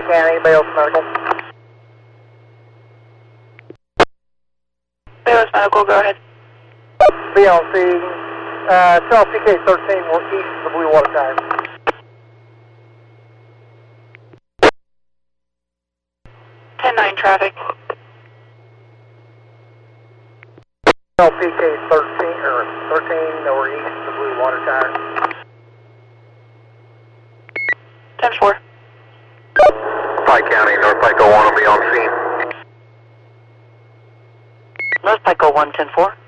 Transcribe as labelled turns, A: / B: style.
A: County, Bayless Medical.
B: Bayless Medical, go ahead.
A: Be on scene. Charles CK13, we're east of the Blue Water Tower.
B: 10-9 traffic.
A: Charles CK13, or 13, we're east of the Blue Water Tower.
B: 10-4.
C: Pike County, North Pike 01 will be on scene.
B: North Pike 01, 10-4.